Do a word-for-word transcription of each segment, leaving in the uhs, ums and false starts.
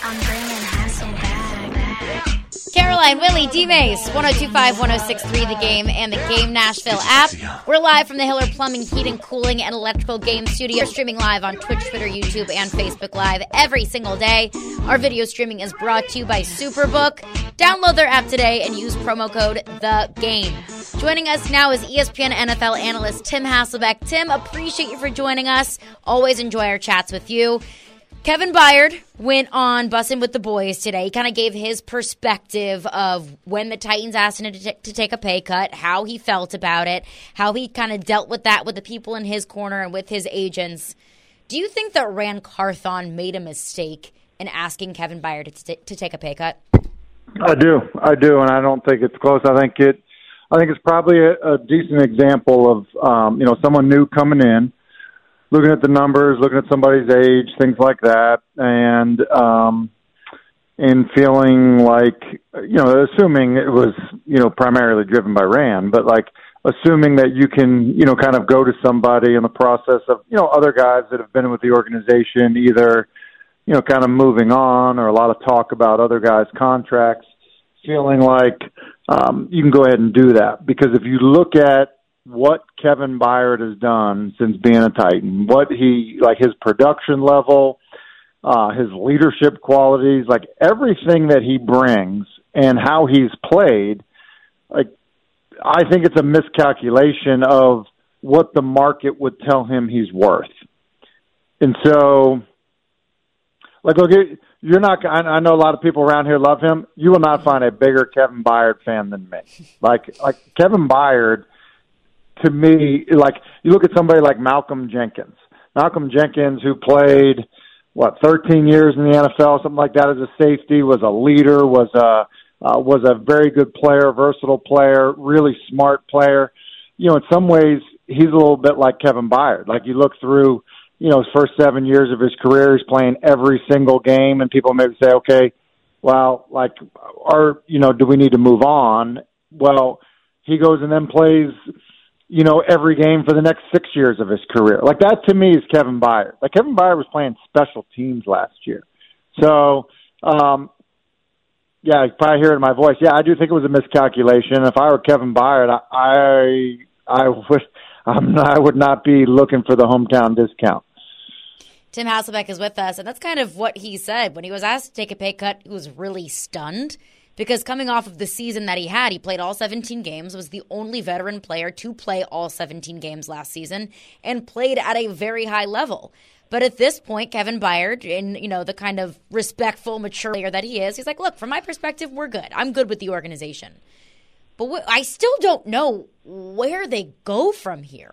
I'm bringing hustle back. Caroline, Willie, D-Mace, one oh two five, one oh six three, The Game, and the Game Nashville app. We're live from the Hiller Plumbing, Heating, Cooling, and Electrical Game Studio. We're streaming live on Twitch, Twitter, YouTube, and Facebook Live every single day. Our video streaming is brought to you by Superbook. Download their app today and use promo code The Game. Joining us now is E S P N N F L analyst Tim Hasselbeck. Tim, appreciate you for joining us. Always enjoy our chats with you. Kevin Byard went on Bussin' with the Boys today. He kind of gave his perspective of when the Titans asked him to, t- to take a pay cut, how he felt about it, how he kind of dealt with that with the people in his corner and with his agents. Do you think that Ran Carthon made a mistake in asking Kevin Byard to, t- to take a pay cut? I do. I do, and I don't think it's close. I think it. I think it's probably a, a decent example of um, you know someone new coming in, looking at the numbers, looking at somebody's age, things like that, and um, and feeling like, you know, assuming it was, you know, primarily driven by Rand, but like assuming that you can, you know, kind of go to somebody in the process of, you know, other guys that have been with the organization, either, you know, kind of moving on or a lot of talk about other guys' contracts, feeling like um, you can go ahead and do that. Because if you look at what Kevin Byard has done since being a Titan, what he, like his production level, uh, his leadership qualities, like everything that he brings and how he's played, like I think it's a miscalculation of what the market would tell him he's worth. And so, like, look, you're not, I know a lot of people around here love him. You will not find a bigger Kevin Byard fan than me. Like, like Kevin Byard, to me, like you look at somebody like Malcolm Jenkins. Malcolm Jenkins, who played, what, thirteen years in the N F L, something like that as a safety, was a leader, was a uh, was a very good player, versatile player, really smart player. You know, in some ways, he's a little bit like Kevin Byard. Like you look through, you know, his first seven years of his career, he's playing every single game, and people maybe say, okay, well, like, are, you know, do we need to move on? Well, he goes and then plays, you know, every game for the next six years of his career. Like that to me is Kevin Byard. Like Kevin Byard was playing special teams last year. So, um, yeah, you probably hear it in my voice. Yeah, I do think it was a miscalculation. If I were Kevin Byard, I, I, I would, um, I would not be looking for the hometown discount. Tim Hasselbeck is with us, and that's kind of what he said. When he was asked to take a pay cut, he was really stunned. Because coming off of the season that he had, he played all seventeen games, was the only veteran player to play all seventeen games last season, and played at a very high level. But at this point, Kevin Byard, in, you know, the kind of respectful, mature player that he is, he's like, look, from my perspective, we're good. I'm good with the organization. But wh- I still don't know where they go from here.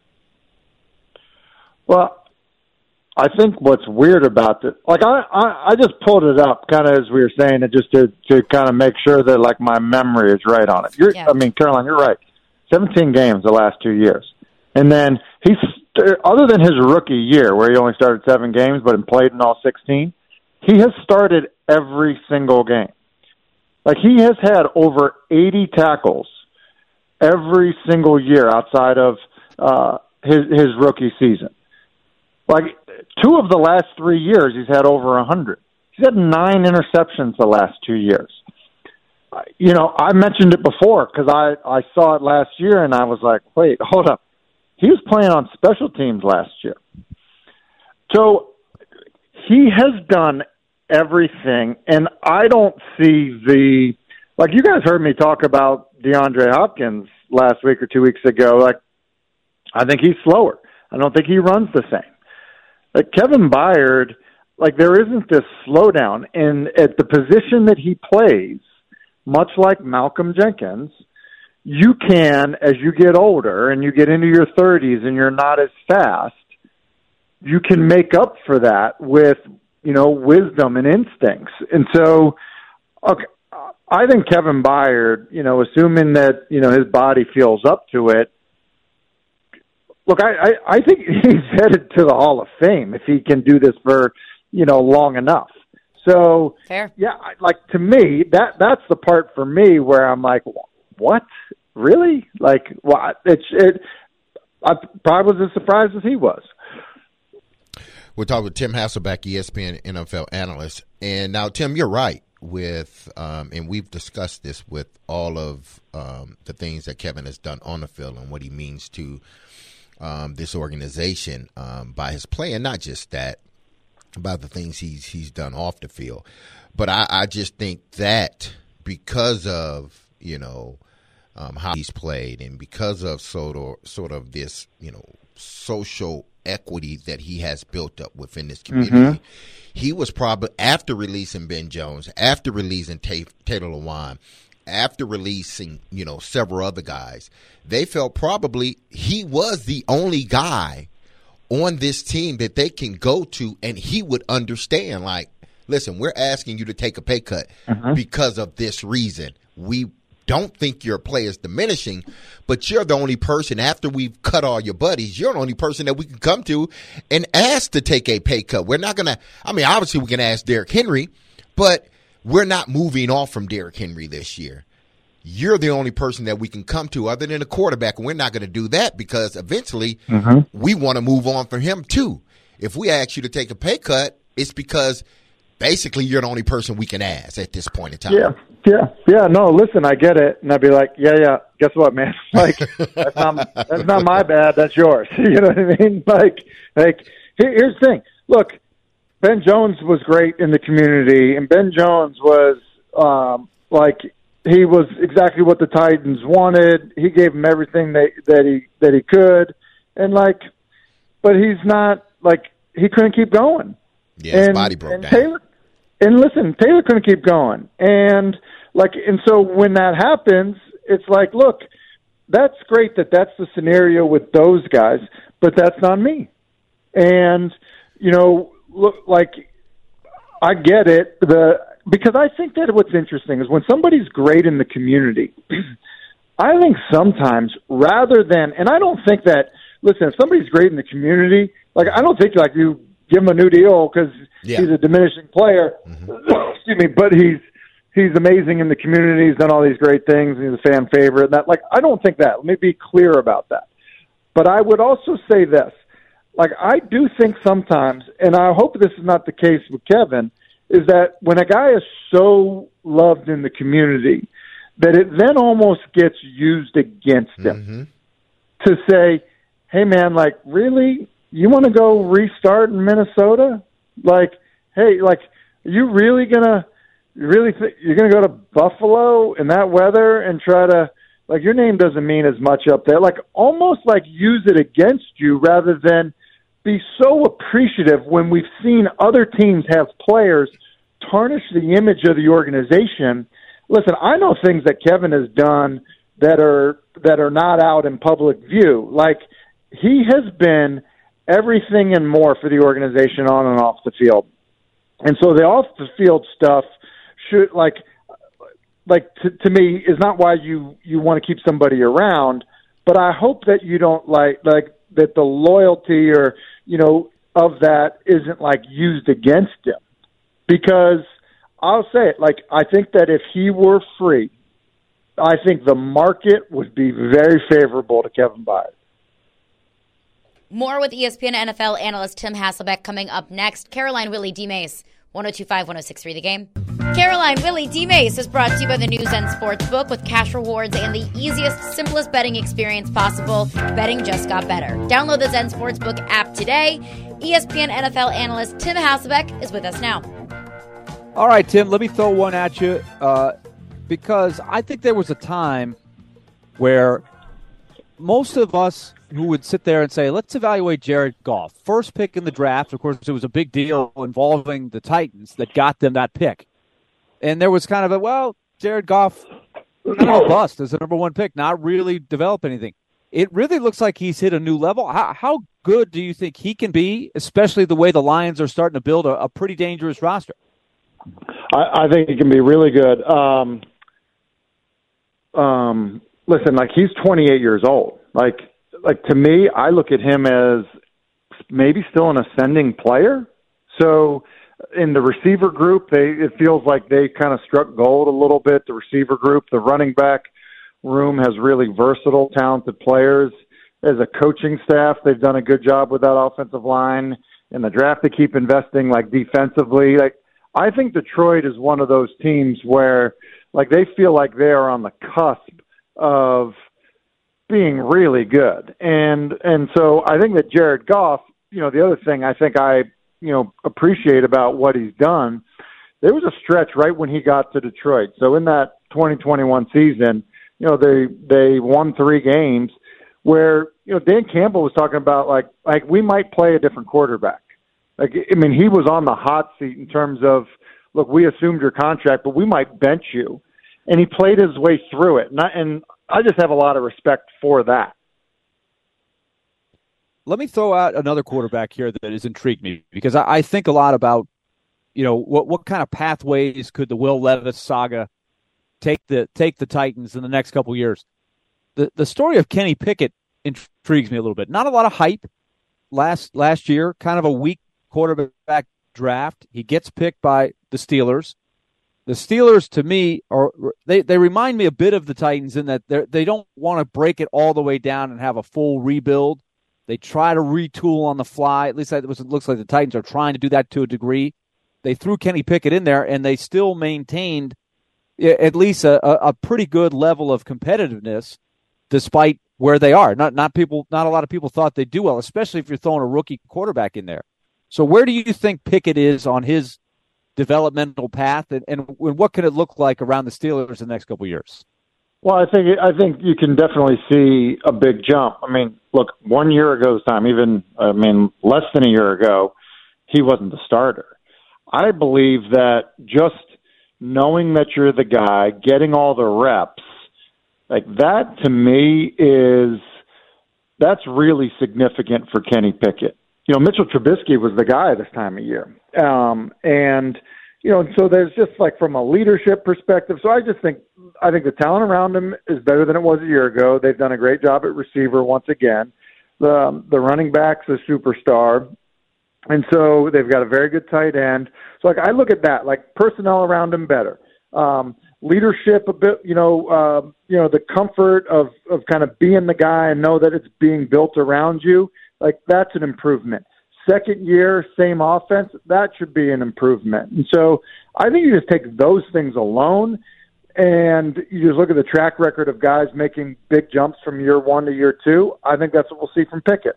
Well, I think what's weird about this, like I, I, I just pulled it up kind of as we were saying it, just to, to kind of make sure that like my memory is right on it. You're, yeah. I mean, Caroline, you're right. seventeen games the last two years. And then he's, other than his rookie year where he only started seven games but played in all sixteen, he has started every single game. Like he has had over eighty tackles every single year outside of uh, his, his rookie season. Like, two of the last three years, he's had over one hundred. He's had nine interceptions the last two years. You know, I mentioned it before because I, I saw it last year, and I was like, wait, hold up. He was playing on special teams last year. So he has done everything, and I don't see the – like, you guys heard me talk about DeAndre Hopkins last week or two weeks ago. Like, I think he's slower. I don't think he runs the same. Like Kevin Byard, like there isn't this slowdown. And at the position that he plays, much like Malcolm Jenkins, you can, as you get older and you get into your thirties and you're not as fast, you can make up for that with, you know, wisdom and instincts. And so, okay, I think Kevin Byard, you know, assuming that, you know, his body feels up to it, look, I, I, I think he's headed to the Hall of Fame if he can do this for, you know, long enough. So, fair. Yeah, like to me, that that's the part for me where I'm like, what? Really? Like, what? It's it. I probably was as surprised as he was. We're talking with Tim Hasselbeck, E S P N N F L analyst. And now, Tim, you're right with, um, and we've discussed this with all of um, the things that Kevin has done on the field and what he means to um, this organization um, by his play, and not just that, about the things he's he's done off the field. But I, I just think that because of, you know, um, how he's played and because of sort of, sort of this, you know, social equity that he has built up within this community. Mm-hmm. He was probably, after releasing Ben Jones, after releasing Tay- Taylor Lewan, after releasing, you know, several other guys, they felt probably he was the only guy on this team that they can go to and he would understand, like, listen, we're asking you to take a pay cut uh-huh. because of this reason. We don't think your play is diminishing, but you're the only person, after we've cut all your buddies, you're the only person that we can come to and ask to take a pay cut. We're not going to, I mean, obviously we can ask Derrick Henry, but we're not moving off from Derrick Henry this year. You're the only person that we can come to other than a quarterback, and we're not going to do that because eventually mm-hmm. we want to move on from him too. If we ask you to take a pay cut, it's because basically you're the only person we can ask at this point in time. Yeah, yeah, yeah. No, listen, I get it. And I'd be like, yeah, yeah, guess what, man? Like, that's not, that's not my bad. That's yours. You know what I mean? Like, like here, here's the thing. Look, Ben Jones was great in the community, and Ben Jones was um, like he was exactly what the Titans wanted. He gave them everything that that he that he could, and like, but he's not like he couldn't keep going. Yeah, his and, body broke and down. Taylor, and listen, Taylor couldn't keep going, and like, and so when that happens, it's like, look, that's great that that's the scenario with those guys, but that's not me. And you know, look, like, I get it. The because I think that what's interesting is when somebody's great in the community, I think sometimes rather than, and I don't think that, listen, if somebody's great in the community, like, I don't think like you give him a new deal because yeah. he's a diminishing player. Mm-hmm. Excuse me, but he's he's amazing in the community. He's done all these great things. And he's a fan favorite. And that, like, I don't think that. Let me be clear about that. But I would also say this. Like, I do think sometimes, and I hope this is not the case with Kevin, is that when a guy is so loved in the community that it then almost gets used against him mm-hmm. to say, hey, man, like, really? You want to go restart in Minnesota? Like, hey, like, are you really going to, really th- you're going to go to Buffalo in that weather and try to, like, your name doesn't mean as much up there. Like, almost like use it against you rather than be so appreciative when we've seen other teams have players tarnish the image of the organization. Listen, I know things that Kevin has done that are that are not out in public view. Like, he has been everything and more for the organization on and off the field. And so the off the field stuff should, like, like to, to me, is not why you, you want to keep somebody around, but I hope that you don't like, like that the loyalty or, you know, of that isn't like used against him. Because I'll say it, like, I think that if he were free, I think the market would be very favorable to Kevin Byard. More with E S P N N F L analyst Tim Hasselbeck coming up next. Caroline Willie D. Mace, one oh two point five, one oh six point three The Game. Caroline Willie D. Mace is brought to you by the News End Sportsbook with cash rewards and the easiest, simplest betting experience possible. Betting just got better. Download the Zen Sportsbook app today. E S P N N F L analyst Tim Hasselbeck is with us now. All right, Tim, let me throw one at you uh, because I think there was a time where most of us who would sit there and say, let's evaluate Jared Goff. First pick in the draft, of course, it was a big deal involving the Titans that got them that pick. And there was kind of a, well, Jared Goff, kind of a bust as a number one pick, not really develop anything. It really looks like he's hit a new level. How, how good do you think he can be, especially the way the Lions are starting to build a, a pretty dangerous roster? I, I think he can be really good. Um, um, listen, like, he's twenty-eight years old. Like, like to me, I look at him as maybe still an ascending player. So in the receiver group, they it feels like they kind of struck gold a little bit, the receiver group. The running back room has really versatile, talented players. As a coaching staff, they've done a good job with that offensive line. in the draft they keep investing, like defensively. Like I think Detroit is one of those teams where like they feel like they are on the cusp of being really good. And and so I think that Jared Goff, you know, the other thing I think I, you know, appreciate about what he's done, there was a stretch right when he got to Detroit. So in that twenty twenty-one season, you know, they they won three games where, you know, Dan Campbell was talking about like like we might play a different quarterback. Like I mean, he was on the hot seat in terms of, look, we assumed your contract, but we might bench you. And he played his way through it. And I, and I just have a lot of respect for that. Let me throw out another quarterback here that has intrigued me because I, I think a lot about, you know, what what kind of pathways could the Will Levis saga take the take the Titans in the next couple of years. The the story of Kenny Pickett intrigues me a little bit. Not a lot of hype last last year, kind of a weak quarterback draft. He gets picked by the Steelers. The Steelers, to me, are they, they remind me a bit of the Titans in that they they don't want to break it all the way down and have a full rebuild. They try to retool on the fly. At least that was, it looks like the Titans are trying to do that to a degree. They threw Kenny Pickett in there, and they still maintained at least a, a pretty good level of competitiveness despite where they are. Not not people. Not a lot of people thought they'd do well, especially if you're throwing a rookie quarterback in there. So where do you think Pickett is on his developmental path, and, and what could it look like around the Steelers in the next couple of years? Well, I think I think you can definitely see a big jump. I mean, look, one year ago's time, even I mean less than a year ago, he wasn't the starter. I believe that just knowing that you're the guy, getting all the reps, like that to me is that's really significant for Kenny Pickett. You know, Mitchell Trubisky was the guy this time of year. Um, and, you know, so there's just like from a leadership perspective. So I just think, I think the talent around him is better than it was a year ago. They've done a great job at receiver once again. The, the running back's a superstar. And so they've got a very good tight end. So like, I look at that, like personnel around him better. Um, leadership a bit, you know, uh, you know, the comfort of, of kind of being the guy and know that it's being built around you. Like, that's an improvement. Second year, same offense, that should be an improvement. And so I think you just take those things alone and you just look at the track record of guys making big jumps from year one to year two. I think that's what we'll see from Pickett.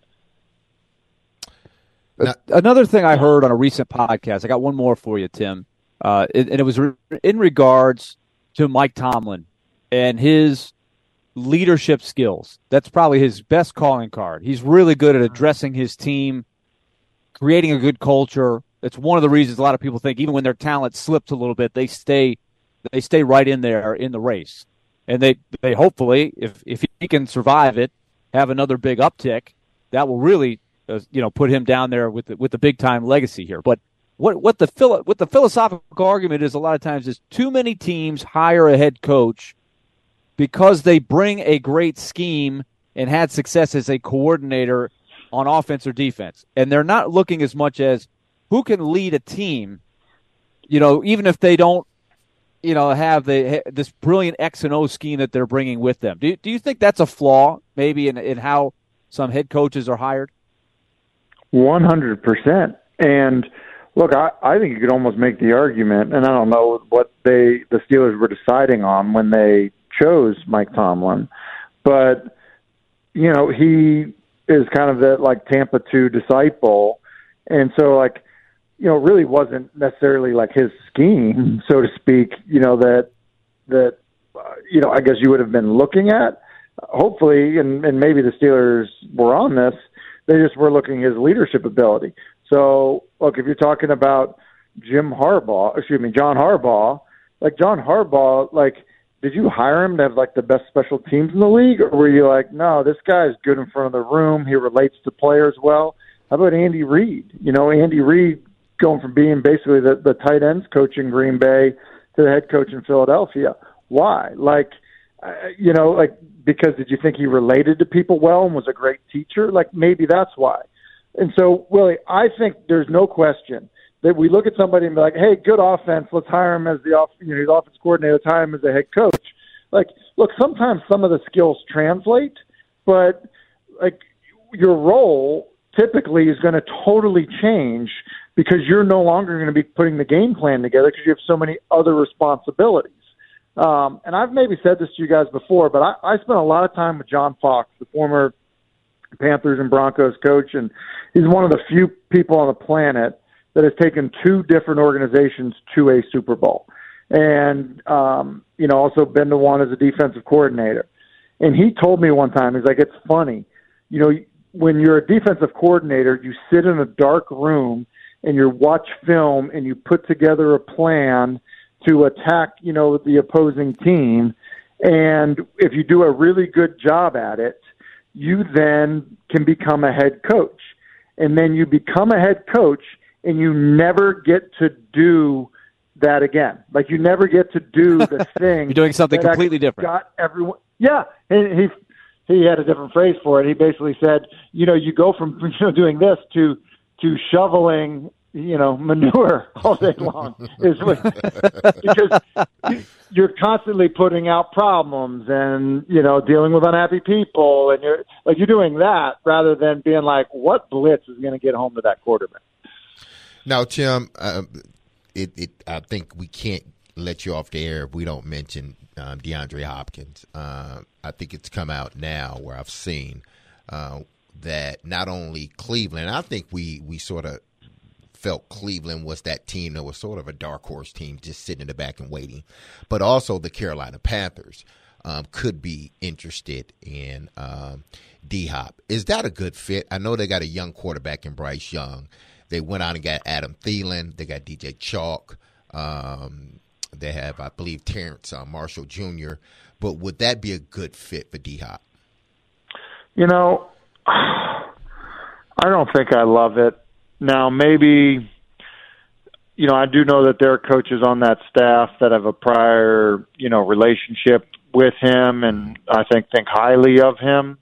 Now, another thing I heard on a recent podcast, I got one more for you, Tim, uh, and it was in regards to Mike Tomlin and his leadership skills. That's probably his best calling card. He's really good at addressing his team, creating a good culture. That's one of the reasons a lot of people think even when their talent slips a little bit, they stay they stay right in there in the race. And they, they hopefully, if if he can survive it, have another big uptick, that will really uh, you know put him down there with the, with the big time legacy here. But what what the philo- what the philosophical argument is a lot of times is too many teams hire a head coach because they bring a great scheme and had success as a coordinator on offense or defense. And they're not looking as much as who can lead a team, you know, even if they don't, you know, have the this brilliant X and O scheme that they're bringing with them. Do, do you think that's a flaw maybe in, in how some head coaches are hired? one hundred percent. And look, I, I think you could almost make the argument, and I don't know what they the Steelers were deciding on when they chose Mike Tomlin, but you know he is kind of the like Tampa two disciple, and so like you know really wasn't necessarily like his scheme, so to speak. You know that that uh, you know I guess you would have been looking at hopefully, and, and maybe the Steelers were on this. They just were looking at his leadership ability. So look, if you're talking about Jim Harbaugh, excuse me, John Harbaugh, like John Harbaugh, like. Did you hire him to have like the best special teams in the league, or were you like, no, this guy's good in front of the room. He relates to players well. How about Andy Reid? You know, Andy Reid going from being basically the, the tight ends coach in Green Bay to the head coach in Philadelphia. Why? Like, uh, you know, like because did you think he related to people well and was a great teacher? Like maybe that's why. And so, Willie, I think there's no question that we look at somebody and be like, hey, good offense, let's hire him as the off, you know, his offense coordinator, let's hire him as the head coach. Like, look, sometimes some of the skills translate, but like your role typically is going to totally change because you're no longer going to be putting the game plan together because you have so many other responsibilities. Um, and I've maybe said this to you guys before, but I, I spent a lot of time with John Fox, the former Panthers and Broncos coach, and he's one of the few people on the planet that has taken two different organizations to a Super Bowl. And, um, you know, also been to one as a defensive coordinator. And he told me one time, he's like, it's funny, you know, when you're a defensive coordinator, you sit in a dark room and you watch film and you put together a plan to attack, you know, the opposing team. And if you do a really good job at it, you then can become a head coach. And then you become a head coach and you never get to do that again. Like you never get to do the thing. You're doing something completely different. Got everyone. Yeah. And he, he had a different phrase for it. He basically said, you know, you go from, you know, doing this to, to shoveling, you know, manure all day long is what, because you're constantly putting out problems and, you know, dealing with unhappy people. And you're like, you're doing that rather than being like, what blitz is going to get home to that quarterback? Now, Tim, uh, it, it, I think we can't let you off the air if we don't mention um, DeAndre Hopkins. Uh, I think it's come out now where I've seen uh, that not only Cleveland, I think we, we sort of felt Cleveland was that team that was sort of a dark horse team just sitting in the back and waiting, but also the Carolina Panthers um, could be interested in um, D-Hop. Is that a good fit? I know they got a young quarterback in Bryce Young. They went out and got Adam Thielen. They got D J Chalk. Um, they have, I believe, Terrence uh, Marshall Junior But would that be a good fit for D-Hop? You know, I don't think I love it. Now, maybe, you know, I do know that there are coaches on that staff that have a prior, you know, relationship with him and I think think highly of him.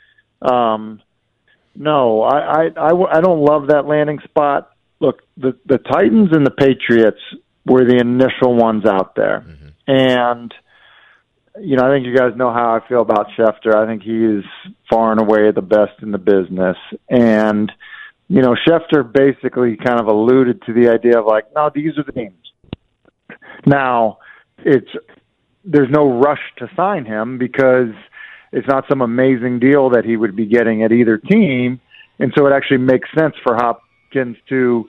Um, no, I, I, I, I don't love that landing spot. Look, the, the Titans and the Patriots were the initial ones out there. Mm-hmm. And, you know, I think you guys know how I feel about Schefter. I think he is far and away the best in the business. And, you know, Schefter basically kind of alluded to the idea of like, no, these are the teams. Now, it's there's no rush to sign him because it's not some amazing deal that he would be getting at either team. And so it actually makes sense for Hopkins to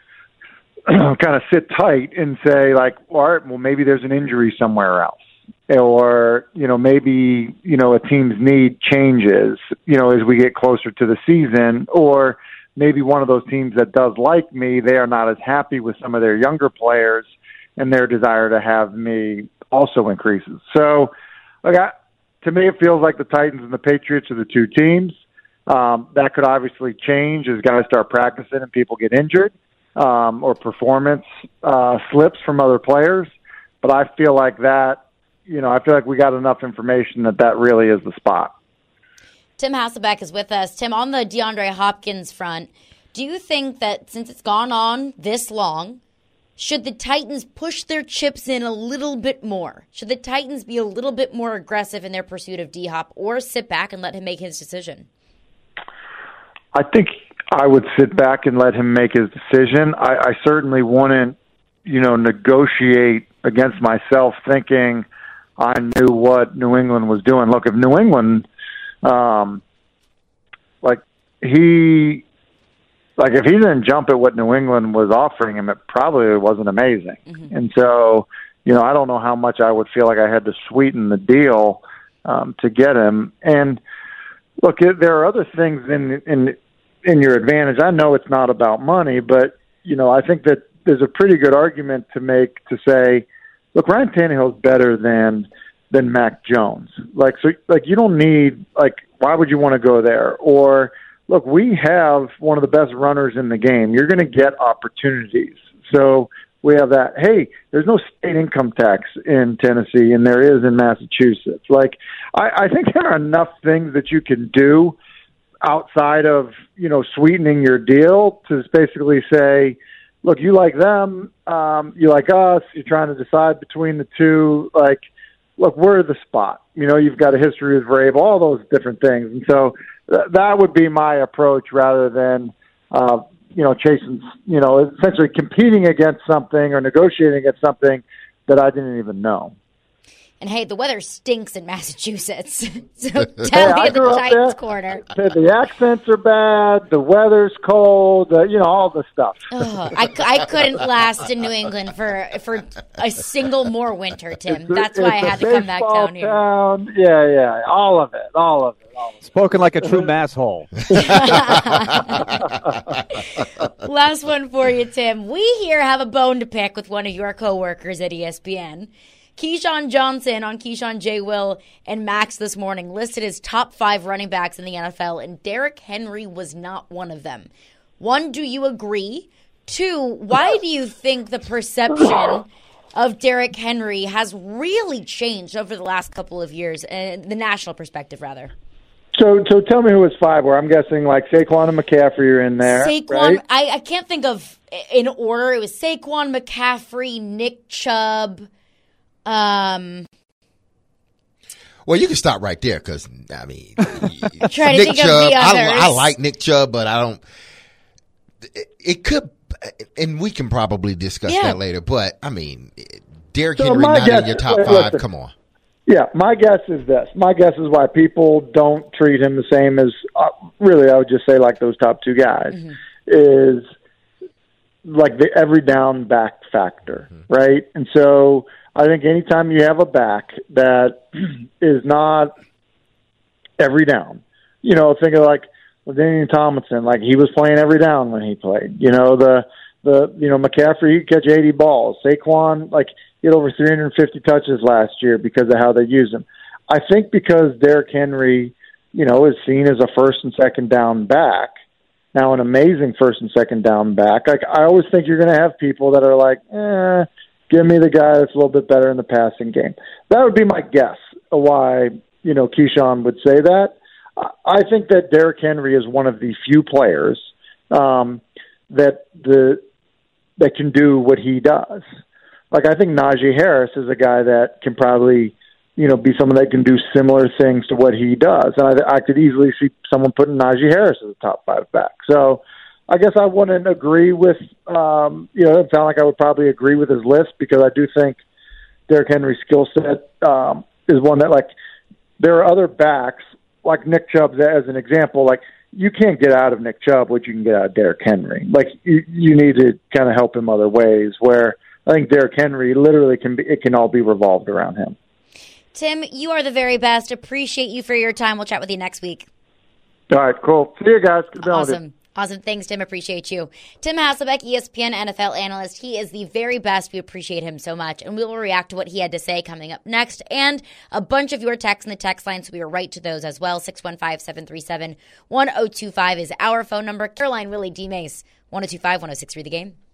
kind of sit tight and say, like, all right, well, maybe there's an injury somewhere else. Or, you know, maybe, you know, a team's need changes, you know, as we get closer to the season. Or maybe one of those teams that does like me, they are not as happy with some of their younger players and their desire to have me also increases. So, like, I, to me, it feels like the Titans and the Patriots are the two teams. Um, that could obviously change as guys start practicing and people get injured um, or performance uh, slips from other players. But I feel like that, you know, I feel like we got enough information that that really is the spot. Tim Hasselbeck is with us. Tim, on the DeAndre Hopkins front, do you think that since it's gone on this long, should the Titans push their chips in a little bit more? Should the Titans be a little bit more aggressive in their pursuit of D-Hop or sit back and let him make his decision? I think I would sit back and let him make his decision. I, I certainly wouldn't, you know, negotiate against myself thinking I knew what New England was doing. Look, if New England, um, like he, like if he didn't jump at what New England was offering him, it probably wasn't amazing. Mm-hmm. And so, you know, I don't know how much I would feel like I had to sweeten the deal um, to get him. And look, it, there are other things in in in your advantage. I know it's not about money, but you know, I think that there's a pretty good argument to make to say, look, Ryan Tannehill's better than than Mac Jones. Like, so, like you don't need like, why would you want to go there? Or look, we have one of the best runners in the game. You're going to get opportunities. So we have that. Hey, there's no state income tax in Tennessee, and there is in Massachusetts. Like, I, I think there are enough things that you can do outside of, you know, sweetening your deal to basically say, look, you like them, um, you like us, you're trying to decide between the two. Like, look, we're the spot. You know, you've got a history with Vrabel, all those different things. And so th- that would be my approach rather than, uh, you know, chasing, you know, essentially competing against something or negotiating against something that I didn't even know. And hey, the weather stinks in Massachusetts. So Hey, tell I me the grew up Titans there. corner. The, the accents are bad. The weather's cold. Uh, you know, all the stuff. Ugh, I, I couldn't last in New England for for a single more winter, Tim. That's why I It's a had to come back baseball down here. town. Yeah, yeah, all of it, all of it, all of it. Spoken like a true masshole. Last one for you, Tim. We here have a bone to pick with one of your coworkers at E S P N. Keyshawn Johnson on Keyshawn J. Will and Max this morning listed as top five running backs in the N F L, and Derrick Henry was not one of them. One, do you agree? Two, why do you think the perception of Derrick Henry has really changed over the last couple of years, uh, the national perspective, rather? So, so tell me who his five were. I'm guessing like Saquon and McCaffrey are in there. Saquon, right? I, I can't think of in order. It was Saquon, McCaffrey, Nick Chubb. Um, Well, you can stop right there because I mean, trying to Nick think Chubb. of the I, others. I like Nick Chubb, but I don't. It, it could, and we can probably discuss Yeah. that later. But I mean, Derrick So Henry my not guess- in your top wait, five. listen. Come on. Yeah, my guess is this. My guess is why people don't treat him the same as, uh, really, I would just say like those top two guys, Mm-hmm. is like the every down back factor, Mm-hmm. right? And so I think anytime you have a back that is not every down, you know, think of like Daniel Tomlinson, like he was playing every down when he played. You know, the, the you know, McCaffrey, he could catch eighty balls. Saquon, like, he had over three hundred fifty touches last year because of how they use him. I think because Derrick Henry, you know, is seen as a first and second down back, now an amazing first and second down back. Like, I always think you're going to have people that are like, eh, give me the guy that's a little bit better in the passing game. That would be my guess of why, you know, Keyshawn would say that. I think that Derrick Henry is one of the few players um, that the that can do what he does. Like, I think Najee Harris is a guy that can probably, you know, be someone that can do similar things to what he does. And I, I could easily see someone putting Najee Harris as a top five back. So I guess I wouldn't agree with, um, you know, it sound like I would probably agree with his list because I do think Derrick Henry's skill set um, is one that, like, there are other backs, like Nick Chubb as an example, like, you can't get out of Nick Chubb what you can get out of Derrick Henry. Like, you, you need to kind of help him other ways, where I think Derrick Henry literally can be, it can all be revolved around him. Tim, you are the very best. Appreciate you for your time. We'll chat with you next week. All right, cool. See you guys. Good to Awesome. Awesome. Thanks, Tim. Appreciate you. Tim Hasselbeck, E S P N N F L analyst. He is the very best. We appreciate him so much. And we will react to what he had to say coming up next. And a bunch of your texts in the text line, so we will write to those as well. six one five, seven three seven, one oh two five is our phone number. Caroline Willie D. Mace, one oh two five, one oh six three The Game.